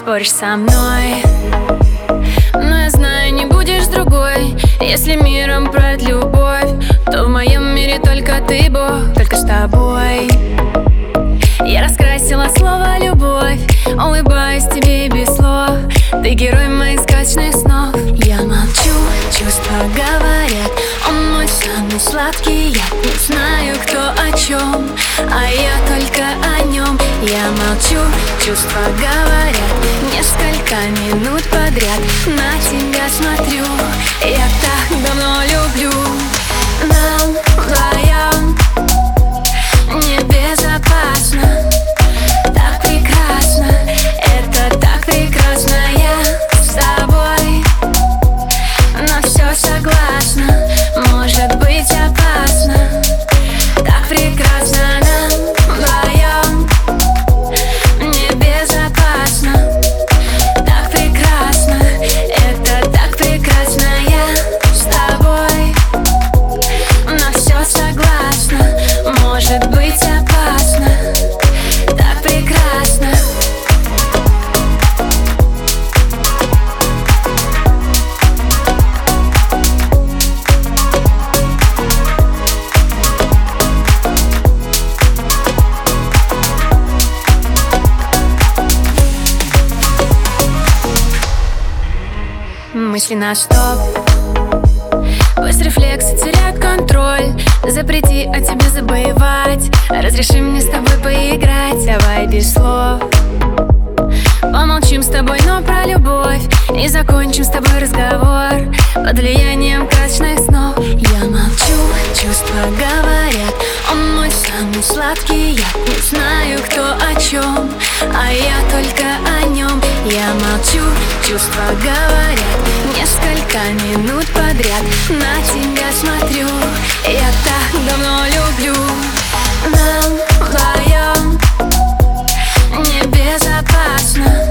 споришь со мной, но я знаю, не будешь другой. Если миром правит любовь, то в моем мире только ты Бог, только с тобой. Я раскрасила слово «любовь», улыбаюсь тебе без слов. Ты герой моих сказочных снов. Я молчу, чувства говорят, он мой самый сладкий яд. Не знаю, кто о чем, а я только о нем. Я молчу, чувства говорят, несколько минут подряд на тебя смотрю. Я так давно люблю. Нам вдвоем небезопасно, так прекрасно, это так прекрасно. Я с тобой на все согласна, может быть опасно, так прекрасно. Нам вдвоем небезопасно, так прекрасно, это так прекрасно. Я с тобой на все согласна, может быть опасно, так прекрасно. Мысли на стоп, пусть рефлексы теряют контроль. Запрети о тебе забывать, разреши мне с тобой поиграть. Давай без слов помолчим с тобой, но про любовь, и закончим с тобой разговор под влиянием красочных снов. Я молчу, чувства говорят, он мой самый сладкий яд. Не знаю, кто о чем, а я только о нем. Я молчу, чувства говорят, несколько минут подряд на тебя смотрю. Я так давно люблю. Нам вдвоем небезопасно,